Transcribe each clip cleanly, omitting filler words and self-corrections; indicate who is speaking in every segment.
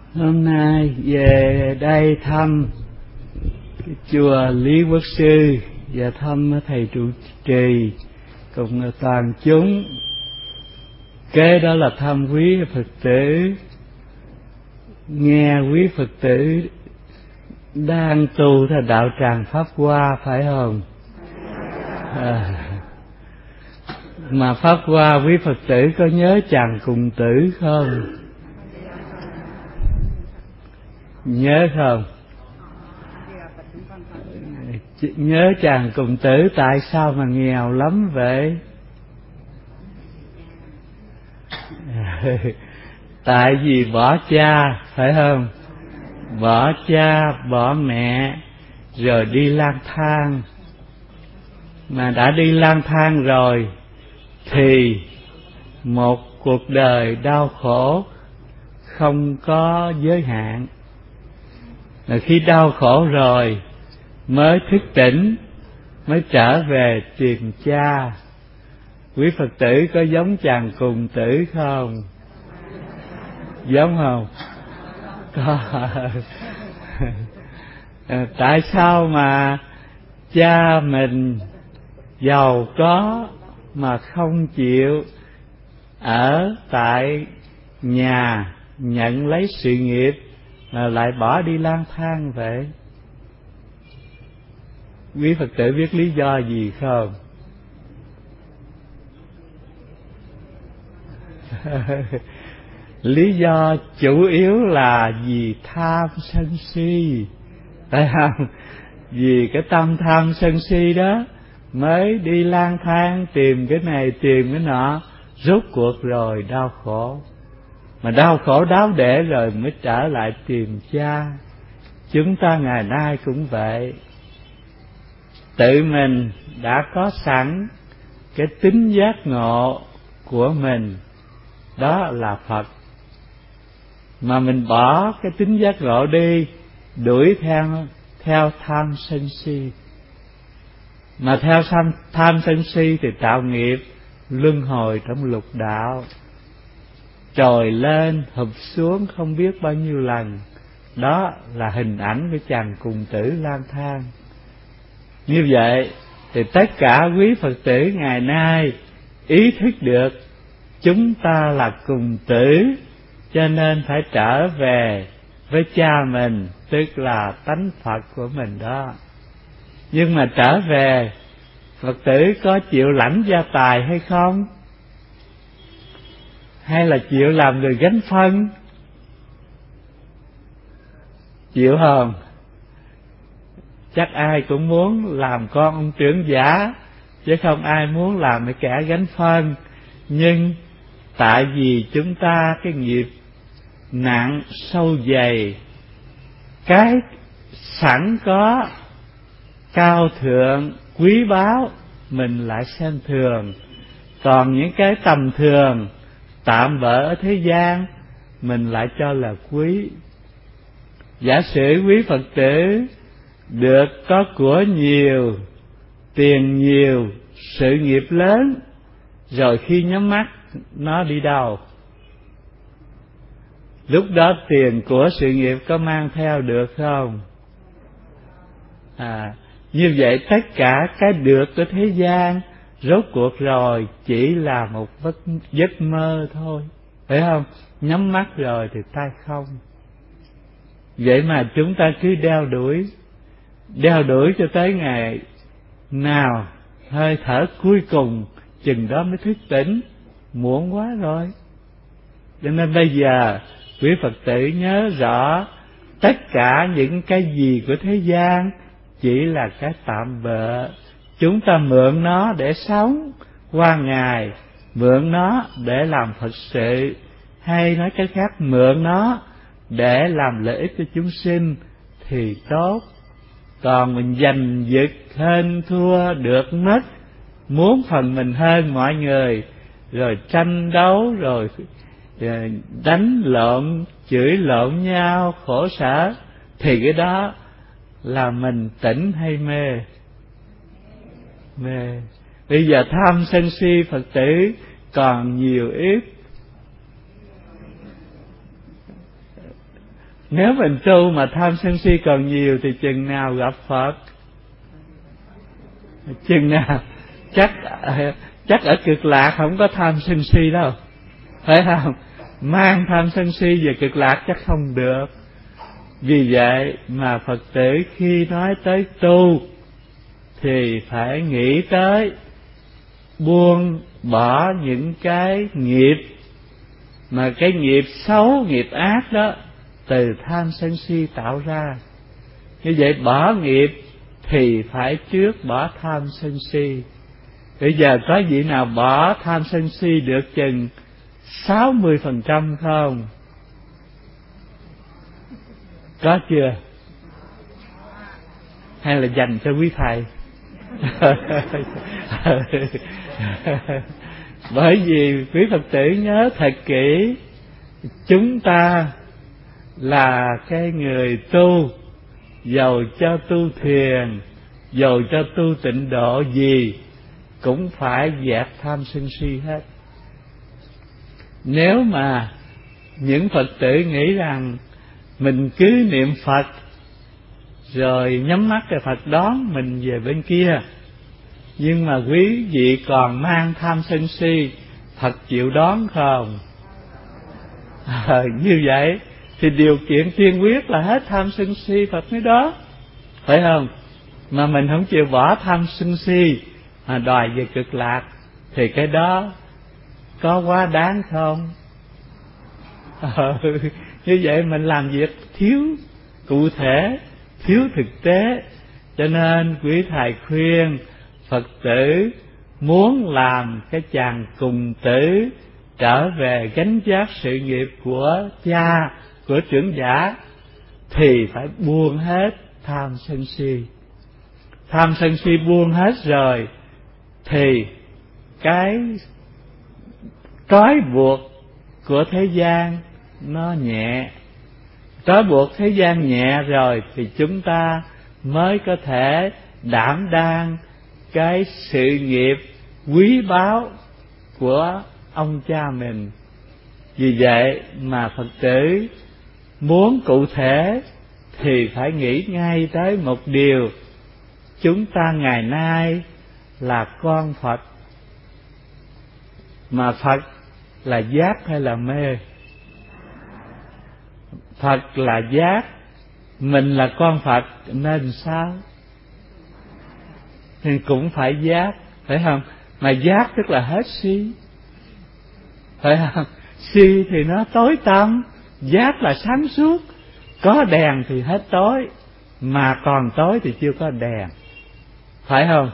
Speaker 1: Hôm nay về đây thăm chùa Lý Quốc Sư và thăm thầy trụ trì cùng toàn chúng. Kế đó là thăm quý Phật tử, nghe quý Phật tử đang tu theo đạo tràng Pháp Hoa, phải không? Mà Pháp Hoa quý Phật tử có nhớ chàng Cùng Tử không? Nhớ không? Nhớ chàng Cùng Tử tại sao mà nghèo lắm vậy? Tại vì bỏ cha, phải không? Bỏ cha, bỏ mẹ, rồi đi lang thang. Mà đã đi lang thang rồi thì một cuộc đời đau khổ không có giới hạn. Là khi đau khổ rồi mới thức tỉnh, mới trở về tìm cha. Quý Phật tử có giống chàng Cùng Tử không? Giống không? Có. Tại sao mà cha mình giàu có mà không chịu ở tại nhà nhận lấy sự nghiệp mà lại bỏ đi lang thang vậy? Quý Phật tử biết lý do gì không? Lý do chủ yếu là vì tham sân si, phải không? Vì cái tâm tham sân si đó mới đi lang thang tìm cái này tìm cái nọ, rốt cuộc rồi đau khổ. Mà đau khổ đáo để rồi mới trở lại tìm cha. Chúng ta ngày nay cũng vậy. Tự mình đã có sẵn cái tính giác ngộ của mình, đó là Phật. Mà mình bỏ cái tính giác ngộ đi, đuổi theo tham sân si. Mà theo tham sân si thì tạo nghiệp luân hồi trong lục đạo, trồi lên hụp xuống không biết bao nhiêu lần. Đó là hình ảnh của chàng Cùng Tử lang thang. Như vậy thì tất cả quý Phật tử ngày nay ý thức được chúng ta là Cùng Tử, cho nên phải trở về với cha mình, tức là tánh Phật của mình đó. Nhưng mà trở về, Phật tử có chịu lãnh gia tài hay không? Hay là chịu làm người gánh phân? Chịu không? Chắc ai cũng muốn làm con ông trưởng giả, chứ không ai muốn làm cái kẻ gánh phân. Nhưng tại vì chúng ta cái nghiệp nặng sâu dày, cái sẵn có cao thượng quý báu mình lại xem thường, còn những cái tầm thường tạm bợ ở thế gian mình lại cho là quý. Giả sử quý Phật tử được có của nhiều, tiền nhiều, sự nghiệp lớn, rồi khi nhắm mắt nó đi đâu? Lúc đó tiền của sự nghiệp có mang theo được không? Như vậy tất cả cái được của thế gian rốt cuộc rồi chỉ là một giấc mơ thôi, phải không? Nhắm mắt rồi thì tay không. Vậy mà chúng ta cứ đeo đuổi cho tới ngày nào hơi thở cuối cùng, chừng đó mới thức tỉnh, muộn quá rồi. Cho nên bây giờ quý Phật tử nhớ rõ, tất cả những cái gì của thế gian chỉ là cái tạm bợ. Chúng ta mượn nó để sống qua ngày, mượn nó để làm Phật sự, hay nói cách khác, mượn nó để làm lợi ích cho chúng sinh thì tốt. Còn mình giành giật hơn thua được mất, muốn phần mình hơn mọi người, rồi tranh đấu, rồi đánh lộn, chửi lộn nhau, khổ sở, thì cái đó là mình tỉnh hay mê? Mê. Bây giờ tham sân si Phật tử còn nhiều ít. Nếu mình tu mà tham sân si còn nhiều thì chừng nào gặp Phật? Chừng nào? Chắc ở Cực Lạc không có tham sân si đâu, phải không? Mang tham sân si về Cực Lạc chắc không được. Vì vậy mà Phật tử khi nói tới tu thì phải nghĩ tới buông bỏ những cái nghiệp, mà cái nghiệp xấu, nghiệp ác đó từ tham sân si tạo ra. Như vậy bỏ nghiệp thì phải trước bỏ tham sân si. Bây giờ có vị nào bỏ tham sân si được chừng 60% không? Có chưa? Hay là dành cho quý thầy? Bởi vì quý Phật tử nhớ thật kỹ, chúng ta là cái người tu, dầu cho tu thiền, dầu cho tu tịnh độ gì cũng phải dẹp tham sân si hết. Nếu mà những Phật tử nghĩ rằng mình cứ niệm Phật rồi nhắm mắt rồi Phật đón mình về bên kia, nhưng mà quý vị còn mang tham sân si, Phật chịu đón không? Như vậy thì điều kiện tiên quyết là hết tham sân si Phật mới đó, phải không? Mà mình không chịu bỏ tham sân si mà đòi về Cực Lạc thì cái đó có quá đáng không? Như vậy mình làm việc thiếu cụ thể, thiếu thực tế. Cho nên quý thầy khuyên Phật tử muốn làm cái chàng cùng tử trở về gánh vác sự nghiệp của cha, của trưởng giả, thì phải buông hết tham sân si. Tham sân si buông hết rồi thì cái trói buộc của thế gian nó nhẹ. Trói buộc thế gian nhẹ rồi thì chúng ta mới có thể đảm đang cái sự nghiệp quý báu của ông cha mình. Vì vậy mà Phật tử muốn cụ thể thì phải nghĩ ngay tới một điều: chúng ta ngày nay là con Phật. Mà Phật là giác hay là mê? Phật là giác, mình là con Phật nên sao? Thì cũng phải giác, phải không? Mà giác tức là hết si, phải không? Si thì nó tối tăm, giác là sáng suốt. Có đèn thì hết tối, mà còn tối thì chưa có đèn, phải không?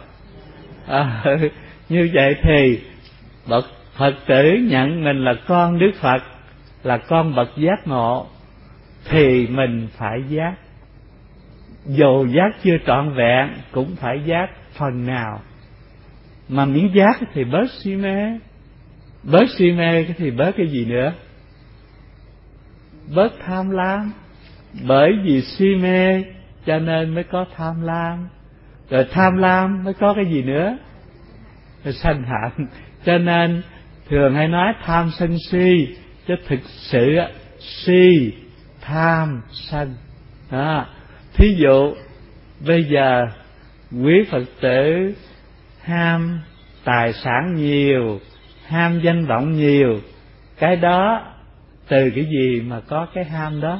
Speaker 1: Như vậy thì bậc Phật tử nhận mình là con Đức Phật, là con bậc giác ngộ, thì mình phải giác. Dù giác chưa trọn vẹn cũng phải giác phần nào. Mà miễn giác thì bớt si mê. Bớt si mê thì bớt cái gì nữa? Bớt tham lam. Bởi vì si mê cho nên mới có tham lam. Rồi tham lam mới có cái gì nữa? Rồi sân hận. Cho nên thường hay nói tham sân si, chứ thực sự si tham sân. Thí dụ bây giờ quý Phật tử ham tài sản nhiều, ham danh vọng nhiều, cái đó từ cái gì mà có cái ham đó?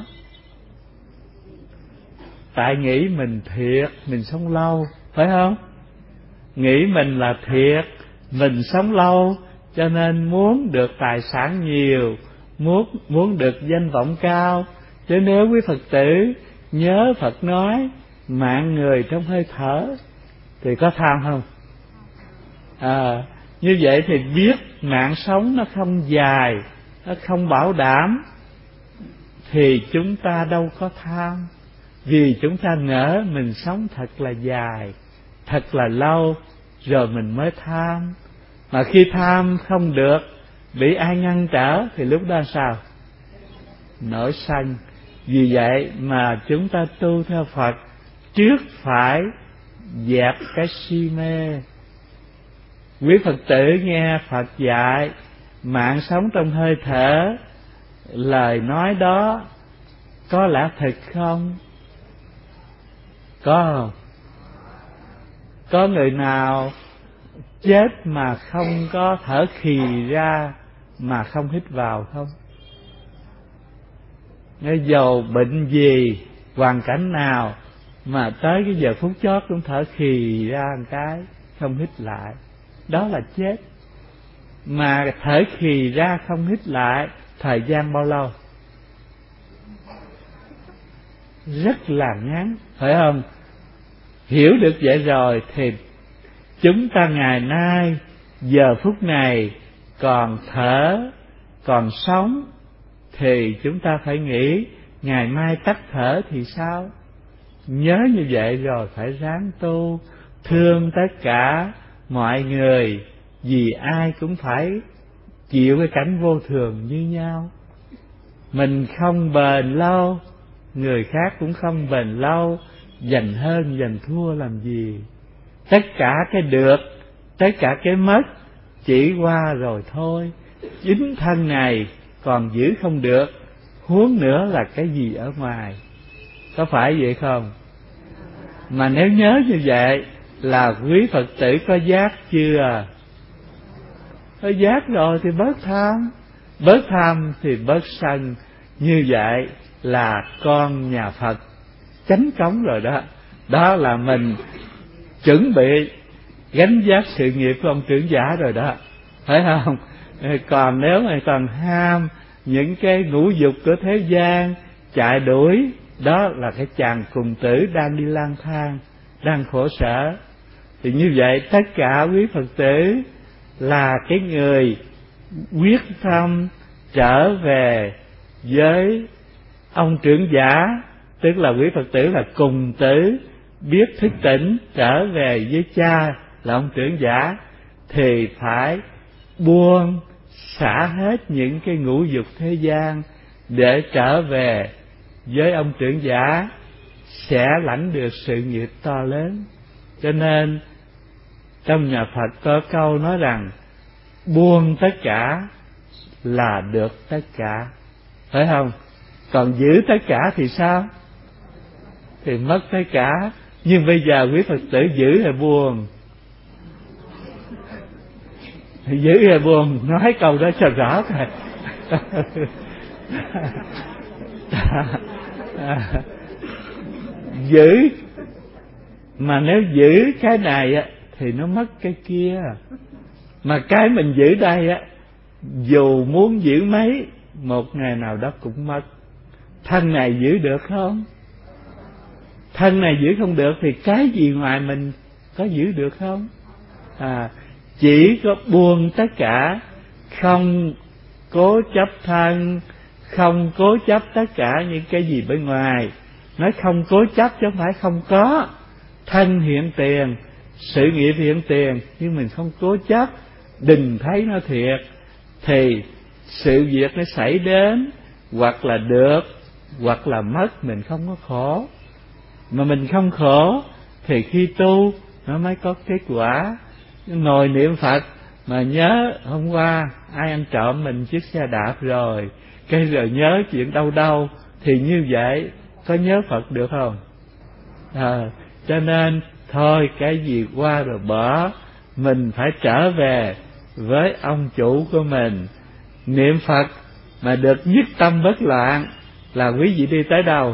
Speaker 1: Tại nghĩ mình thiệt, mình sống lâu, phải không? Nghĩ mình là thiệt, mình sống lâu, cho nên muốn được tài sản nhiều, muốn được danh vọng cao. Chứ nếu quý Phật tử nhớ Phật nói mạng người trong hơi thở thì có tham không? Như vậy thì biết mạng sống nó không dài, nó không bảo đảm, thì chúng ta đâu có tham. Vì chúng ta ngỡ mình sống thật là dài, thật là lâu, rồi mình mới tham. Mà khi tham không được, bị ai ngăn trở thì lúc đó sao? Nổi sân. Vì vậy mà chúng ta tu theo Phật, trước phải dẹp cái si mê. Quý Phật tử nghe Phật dạy mạng sống trong hơi thở, lời nói đó Có lẽ thật không? Có không? Có người nào chết mà không có thở khì ra mà không hít vào không? Nếu dầu bệnh gì, hoàn cảnh nào mà tới cái giờ phút chót cũng thở khì ra một cái, không hít lại, đó là chết. Mà thở khì ra không hít lại thời gian bao lâu? Rất là ngắn, phải không? Hiểu được vậy rồi thì chúng ta ngày nay, giờ phút này còn thở, còn sống, thì chúng ta phải nghĩ ngày mai tắt thở thì sao? Nhớ như vậy rồi phải ráng tu, thương tất cả mọi người, vì ai cũng phải chịu cái cảnh vô thường như nhau. Mình không bền lâu, người khác cũng không bền lâu, giành hơn giành thua làm gì? Tất cả cái được, tất cả cái mất chỉ qua rồi thôi. Chính thân này còn giữ không được, huống nữa là cái gì ở ngoài. Có phải vậy không? Mà nếu nhớ như vậy là quý Phật tử có giác chưa? Có giác rồi thì bớt tham thì bớt sân. Như vậy là con nhà Phật chánh cống rồi đó. Đó là mình chuẩn bị gánh vác sự nghiệp của ông trưởng giả rồi đó, phải không? Còn nếu mà còn ham những cái ngũ dục của thế gian, chạy đuổi, đó là cái chàng cùng tử đang đi lang thang, đang khổ sở. Thì như vậy tất cả quý Phật tử là cái người quyết tâm trở về với ông trưởng giả, tức là quý Phật tử là cùng tử, biết thức tỉnh trở về với cha là ông trưởng giả, thì phải buông xả hết những cái ngũ dục thế gian để trở về với ông trưởng giả, sẽ lãnh được sự nghiệp to lớn. Cho nên trong nhà Phật có câu nói rằng buông tất cả là được tất cả, phải không? Còn giữ tất cả thì sao? Thì mất tất cả. Nhưng bây giờ quý Phật tử giữ hay buông? Thì giữ hay buông? Nói câu đó cho rõ thôi. Giữ, mà nếu giữ cái này á thì nó mất cái kia. Mà cái mình giữ đây á, dù muốn giữ mấy, một ngày nào đó cũng mất. Thân này giữ được không? Thân này giữ không được thì cái gì ngoài mình có giữ được không? Chỉ có buông tất cả, không cố chấp thân, không cố chấp tất cả những cái gì bên ngoài. Nói không cố chấp chứ không phải không có. Thân hiện tiền, sự nghiệp hiện tiền, nhưng mình không cố chấp, đừng thấy nó thiệt, thì sự việc nó xảy đến, hoặc là được, hoặc là mất, mình không có khổ. Mà mình không khổ thì khi tu nó mới có kết quả. Ngồi niệm Phật mà nhớ hôm qua ai ăn trộm mình chiếc xe đạp rồi, cái rồi nhớ chuyện đâu thì như vậy có nhớ Phật được không? Cho nên thôi, cái gì qua rồi bỏ, mình phải trở về với ông chủ của mình. Niệm Phật mà được nhất tâm bất loạn là quý vị đi tới đâu?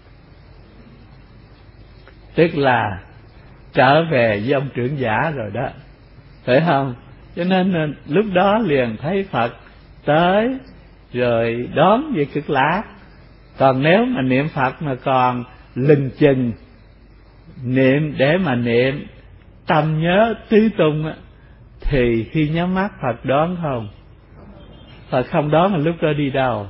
Speaker 1: Tức là trở về với ông trưởng giả rồi đó, phải không? Cho nên lúc đó liền thấy Phật tới rồi đón về Cực Lạc. Còn nếu mà niệm Phật mà còn lừng chừng niệm để mà niệm tâm nhớ tứ tung, thì khi nhắm mắt Phật đón không? Phật không đón, là lúc đó đi đâu?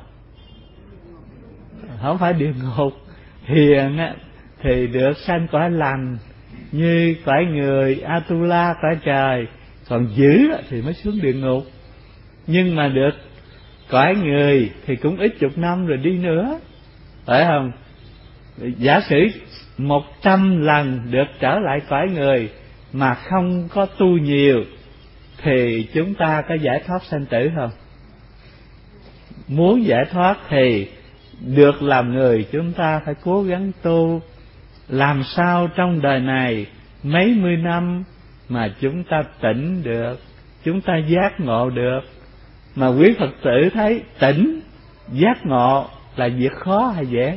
Speaker 1: Không phải địa ngục. Hiền thì được sanh cõi lành như cõi người Atula, cõi trời. Còn dữ thì mới xuống địa ngục. Nhưng mà được cõi người thì cũng ít chục năm rồi đi nữa, phải không? Giả sử 100 lần được trở lại cõi người mà không có tu nhiều thì chúng ta có giải thoát sanh tử không? Muốn giải thoát thì được làm người chúng ta phải cố gắng tu, làm sao trong đời này mấy mươi năm mà chúng ta tỉnh được, chúng ta giác ngộ được. Mà quý Phật tử thấy tỉnh, giác ngộ là việc khó hay dễ?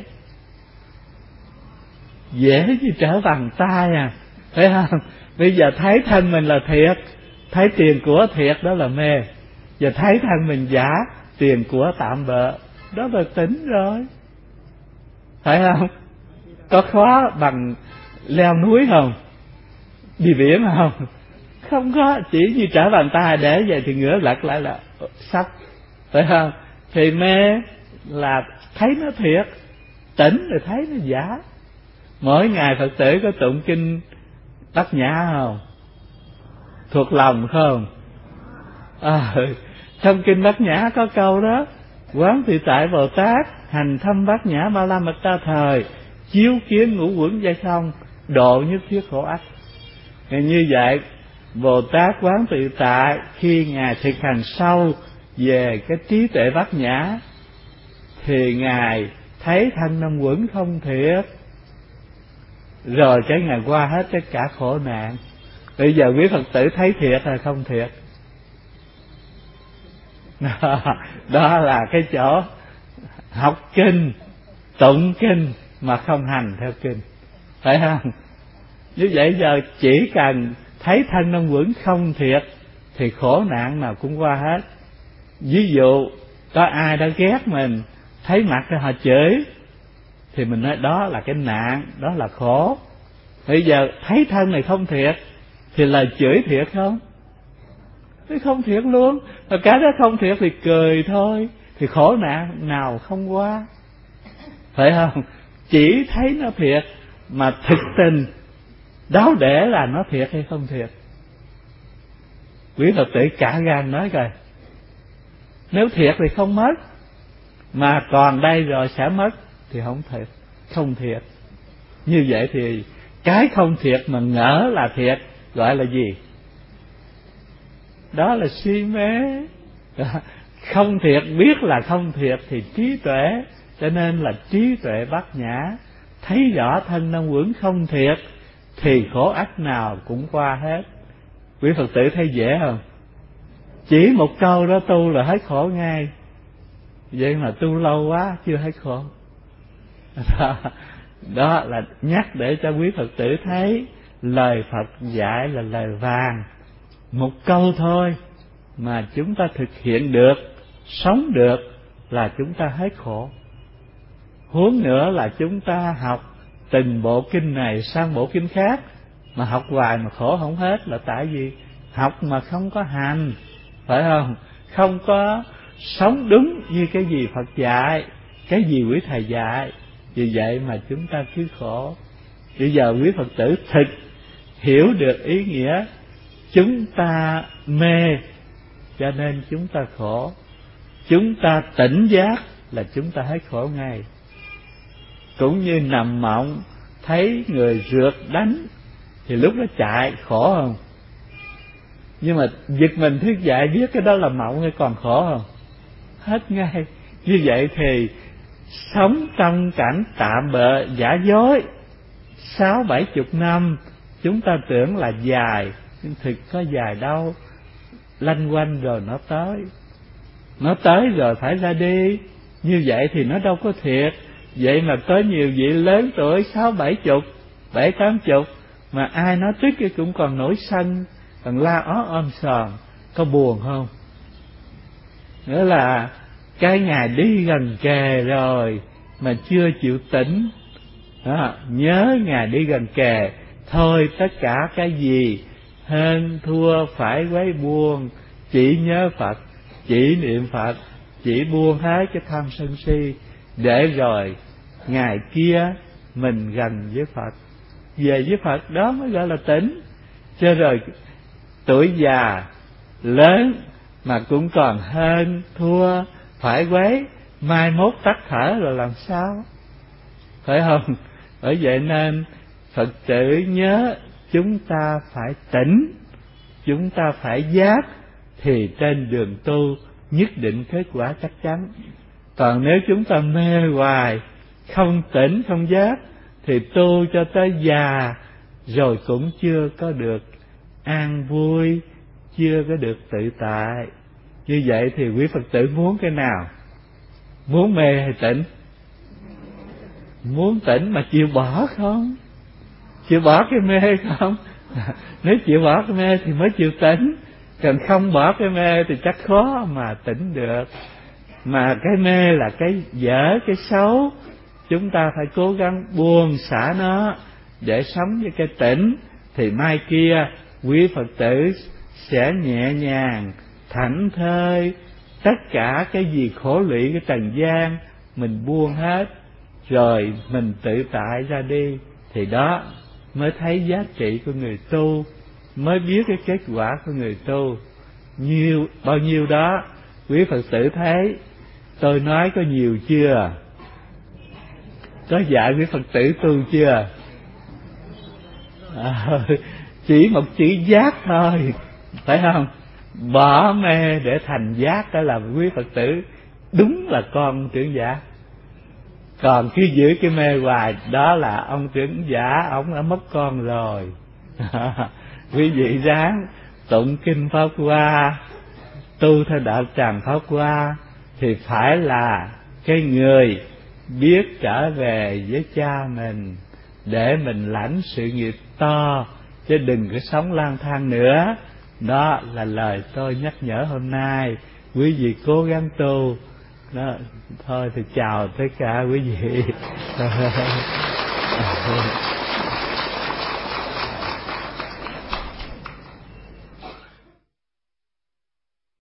Speaker 1: Dễ như trở bàn tay à, phải không? Bây giờ thấy thân mình là thiệt, thấy tiền của thiệt đó là mê. Giờ thấy thân mình giả, tiền của tạm bợ, đó là tỉnh rồi, phải không? Có khó bằng leo núi không? Đi biển không? Không có, chỉ như trở bàn tay, để vậy thì ngửa lật lại là sắp, phải không? Thì mê là thấy nó thiệt, tỉnh rồi thấy nó giả. Mỗi ngày Phật tử có tụng kinh Bát Nhã không? Thuộc lòng không? Trong kinh Bát Nhã có câu đó: Quán Tự Tại Bồ Tát hành thâm Bát Nhã Ba La Mật Ta Thời, chiếu kiến ngũ uẩn giai không, độ nhất thiết khổ ách. Như vậy Bồ Tát Quán Tự Tại khi Ngài thực hành sâu về cái trí tuệ Bát Nhã thì Ngài thấy thân năm uẩn không thiệt, rồi cái Ngài qua hết tất cả khổ nạn. Bây giờ quý Phật tử thấy thiệt hay không thiệt? Đó là cái chỗ học kinh, tụng kinh mà không hành theo kinh, phải không? Như vậy giờ chỉ cần thấy thân năm uẩn không thiệt thì khổ nạn nào cũng qua hết. Ví dụ có ai đã ghét mình, thấy mặt thì họ chửi, thì mình nói đó là cái nạn, đó là khổ. Bây giờ thấy thân này không thiệt thì lời chửi thiệt không? Cái không thiệt luôn. Và cái đó không thiệt thì cười thôi, thì khổ nạn nào không qua, phải không? Chỉ thấy nó thiệt mà thực tình đáo để là nó thiệt hay không thiệt. Quý Phật tử cả gan nói coi, nếu thiệt thì không mất, mà còn đây rồi sẽ mất thì không thiệt, không thiệt. Như vậy thì cái không thiệt mà ngỡ là thiệt gọi là gì? Đó là si mê. Không thiệt biết là không thiệt thì trí tuệ, cho nên là trí tuệ Bát Nhã, thấy rõ thân năm uẩn không thiệt thì khổ ách nào cũng qua hết. Quý Phật tử thấy dễ không? Chỉ một câu đó tu là hết khổ ngay. Vậy mà tu lâu quá chưa hết khổ. Đó là nhắc để cho quý Phật tử thấy lời Phật dạy là lời vàng. Một câu thôi mà chúng ta thực hiện được, sống được là chúng ta hết khổ. Huống nữa là chúng ta học từng bộ kinh này sang bộ kinh khác, mà học hoài mà khổ không hết là tại vì học mà không có hành, phải không? Không có sống đúng như cái gì Phật dạy, cái gì quý thầy dạy, vì vậy mà chúng ta cứ khổ. Bây giờ quý Phật tử thực hiểu được ý nghĩa chúng ta mê cho nên chúng ta khổ, chúng ta tỉnh giác là chúng ta hết khổ ngay. Cũng như nằm mộng thấy người rượt đánh thì lúc đó chạy khổ không? Nhưng mà giật mình thức dậy biết cái đó là mộng hay còn khổ không? Hết ngay. Như vậy thì sống trong cảnh tạm bợ giả dối 60-70 năm, chúng ta tưởng là dài, nhưng thực có dài đâu. Lanh quanh rồi nó tới rồi phải ra đi. Như vậy thì nó đâu có thiệt. Vậy mà có nhiều vị lớn tuổi 60-70, 70-80 mà ai nói tức cái cũng còn nổi sân, còn la om sòm, có buồn không? Nghĩa là cái ngày đi gần kề rồi mà chưa chịu tỉnh đó, nhớ ngày đi gần kề thôi, tất cả cái gì hơn thua phải quấy buông, chỉ nhớ Phật, chỉ niệm Phật, chỉ buông hết cái tham sân si, để rồi ngày kia mình gần với Phật, về với Phật, đó mới gọi là tỉnh. Chứ rồi tuổi già lớn mà cũng còn hơn thua phải quấy, mai mốt tắt thở rồi làm sao, phải không? Bởi vậy nên Phật tử nhớ chúng ta phải tỉnh, chúng ta phải giác, thì trên đường tu nhất định kết quả chắc chắn. Còn nếu chúng ta mê hoài, không tỉnh không giác, thì tu cho tới già rồi cũng chưa có được an vui, chưa có được tự tại. Như vậy thì quý Phật tử muốn cái nào? Muốn mê hay tỉnh? Muốn tỉnh mà chịu bỏ không? Chịu bỏ cái mê không? Nếu chịu bỏ cái mê thì mới chịu tỉnh, còn không bỏ cái mê thì chắc khó mà tỉnh được. Mà cái mê là cái dở, cái xấu, chúng ta phải cố gắng buông xả nó để sống với cái tỉnh, thì mai kia quý Phật tử sẽ nhẹ nhàng, thảnh thơi. Tất cả cái gì khổ lụy cái trần gian mình buông hết, rồi mình tự tại ra đi, thì đó mới thấy giá trị của người tu, mới biết cái kết quả của người tu. Bao nhiêu đó quý Phật tử thấy tôi nói có nhiều chưa? Có dạy quý Phật tử tu chưa? Chỉ một chữ giác thôi, phải không? Bỏ mê để thành giác, đó là quý Phật tử đúng là con trưởng giả. Còn khi giữ cái mê hoài, đó là ông trưởng giả, ông đã mất con rồi. Quý vị ráng tụng kinh Pháp Hoa, tu theo đạo tràng Pháp Hoa, thì phải là cái người biết trở về với cha mình để mình lãnh sự nghiệp to, chứ đừng có sống lang thang nữa. Đó là lời tôi nhắc nhở hôm nay. Quý vị cố gắng tu đó. Thôi thì chào tất cả quý vị.